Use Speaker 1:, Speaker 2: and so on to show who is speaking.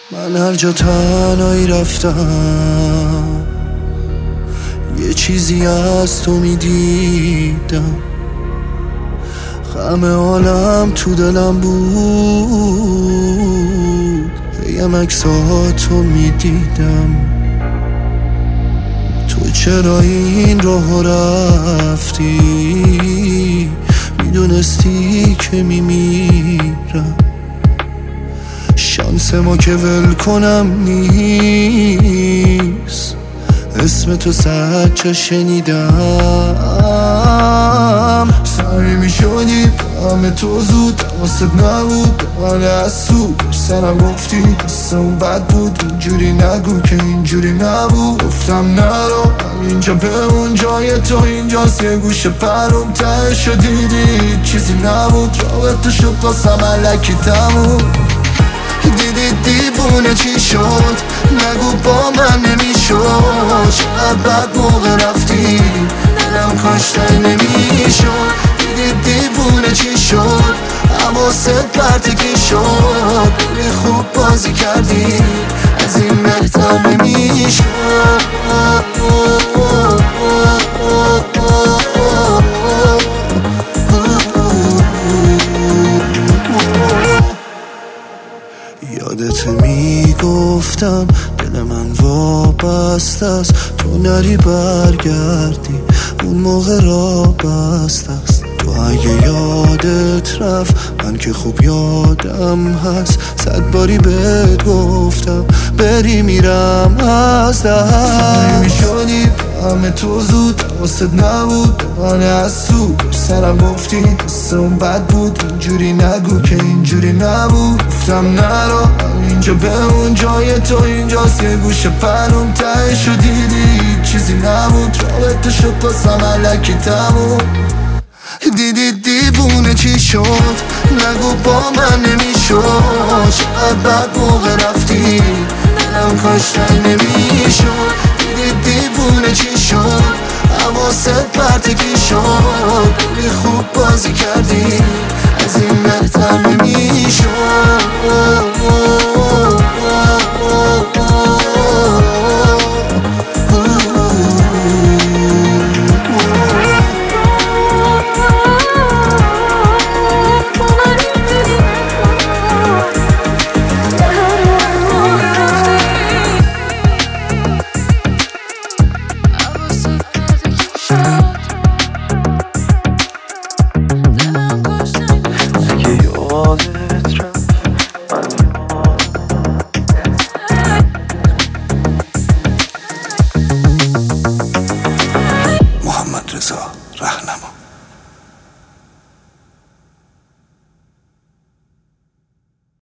Speaker 1: من هر جا تنهایی رفتم یه چیزی از تو میدیدم، غم عالم تو دلم بود، هیم عکساتو میدیدم. تو چرا این راه رفتی؟ میدونستی که میمیرم. شانس ما که ول کنم نیست، اسم تو سچه شنیدم. سعی میشدی همه تو زود واسه نبود، من از سود سرم گفتی حس اون بد بود. اینجوری نگو که اینجوری نبود، گفتم نرو اینجا بمون، جای تو اینجاست. یه گوشه پرون تهشو دیدی چیزی نبود، رابطه شد واسم الکی تموم. دیدی دیوونه چی شد؟ نگو با من نمیشد. چقدر بد موقع رفتی، دلم کاشته نمیشد. دیدی دیوونه چی شد؟ حواست پرتگی شد. بری خوب بازی کردی، از این بهتر نمیشد. یادت میگفتم دل من وابسته است، تو نری برگردی اون موقع را بسته است. تو اگه یادت رفت من که خوب یادم هست، 100 باری بهت گفتم بری میرم از دست. میشدی همه تو زود واسه نبود، من از سود سرم گفتی حس اون بد بود. اینجوری نگو که اینجوری نبود، گفتم نرو اینجا بمون، جای تو اینجاست. یه گوشه پرون تهشو دیدی چیزی نبود، رابطه شد واسم الکی تموم. دیدی دیوونه چی شد؟ نگو با من نمیشد. چقدر بد موقع رفتی، دلم کاشته نمیشد. دیدی دیوونه چی شد؟ حواست پرتگی شد. بری خوب بازی کردی، از این بهتر نمیشد. محمد رضا رهنما.